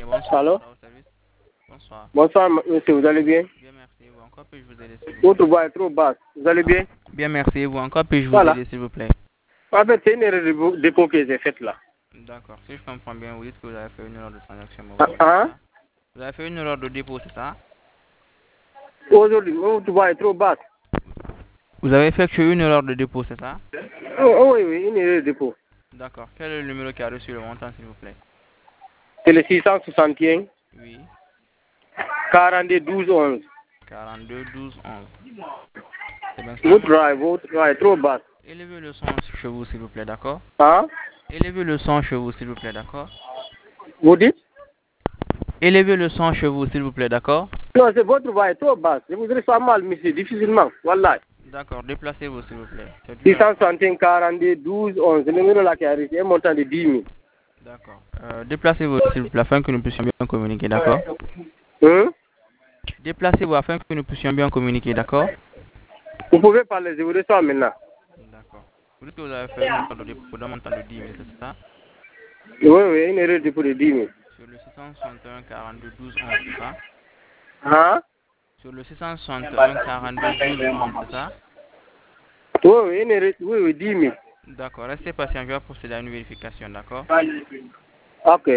bonsoir. Allô? Au service. Bonsoir. Bonsoir, monsieur, vous allez bien? Bien, merci. Et vous, encore puis-je vous aider, s'il vous plaît? Votre voix est trop basse. Vous allez bien? Bien, merci. Et vous, encore puis-je vous Voilà. aider, s'il vous plaît? En fait, c'est une erreur de dépôt que j'ai faite là. D'accord. Si je comprends bien, vous dites que vous avez fait une erreur de transaction Ah, mobile, c'est hein? ça? Vous avez fait une erreur de dépôt, c'est ça? Aujourd'hui, votre voix est trop basse. Vous avez effectué une erreur de dépôt, c'est ça? Oh, oui, oui, une erreur de dépôt. D'accord. Quel est le numéro qui a reçu le montant, s'il vous plaît? C'est le 661 Oui. 42 12 11. 42 12 11. C'est bien ça? Votre voix est trop basse. Élevez le son chez vous, s'il vous plaît, d'accord? Hein? Élevez le son chez vous, s'il vous plaît, d'accord? Vous dites? Élevez le son chez vous, s'il vous plaît, d'accord? Non, c'est votre voix est trop basse. Je vous reçois mal, monsieur, difficilement. Voilà. D'accord. Déplacez-vous, s'il vous plaît. C'est dur. 661 42 12 11. C'est le numéro là qui a reçu un montant de 10 000. D'accord. Déplacez-vous, s'il vous plaît, afin que nous puissions bien communiquer, d'accord? Hein? Déplacez-vous afin que nous puissions bien communiquer, d'accord? Vous pouvez parler, je vous reçois maintenant. D'accord. Vous dites que vous avez fait une erreur de dépôt d'un montant de 10 000, c'est ça? Oui, oui, une erreur de dépôt de 10 000. Sur le 661 42 12 11, c'est ça? Hein? Sur le 661 42 12 11, c'est ça? Oui, oui, une erreur, oui, oui, 10 000. D'accord. Restez patient, je vais procéder à une vérification, d'accord? Ok.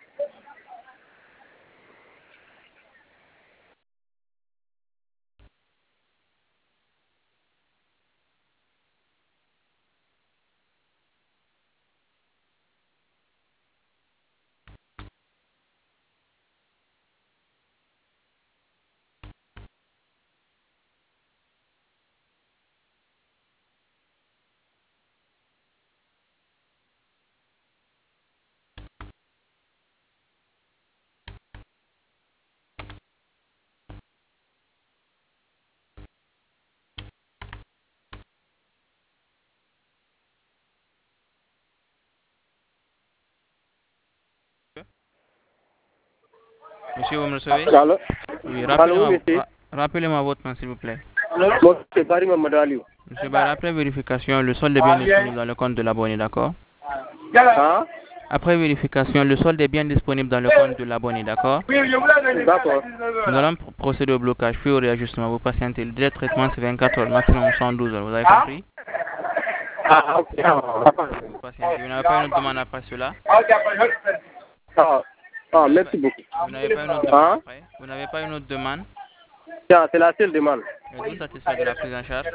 Monsieur, vous me recevez? Allô? Oui, Allô, oui, monsieur. rappelez-moi votre nom, s'il vous plaît. Moi, c'est Paris Mamadou Aliou. Monsieur Barre, après vérification, le solde est bien disponible dans le compte de l'abonné, d'accord? Hein? Après vérification, le solde est bien disponible dans le compte de l'abonné, d'accord? D'accord. Nous allons procéder au blocage, puis au réajustement. Vous patientez. Le délai de traitement, c'est 24 heures, maximum 112 heures. Vous avez compris? Ah, ok. Vous patientez. Vous n'avez pas une autre demande après cela? Ah, ah, merci beaucoup. Vous n'avez pas une autre demande Hein? après? Vous n'avez pas une autre demande? Tiens, c'est la seule demande. Êtes-vous satisfait de la prise en charge?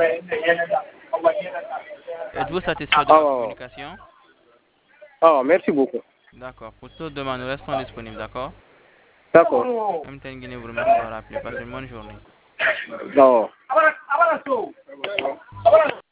Êtes-vous satisfait de la Ah, communication? ah, merci beaucoup. D'accord. Pour toute demande, nous restons disponibles, d'accord? D'accord. MTN Guinée vous remercie d'avoir appelé. Passez une bonne journée. D'accord.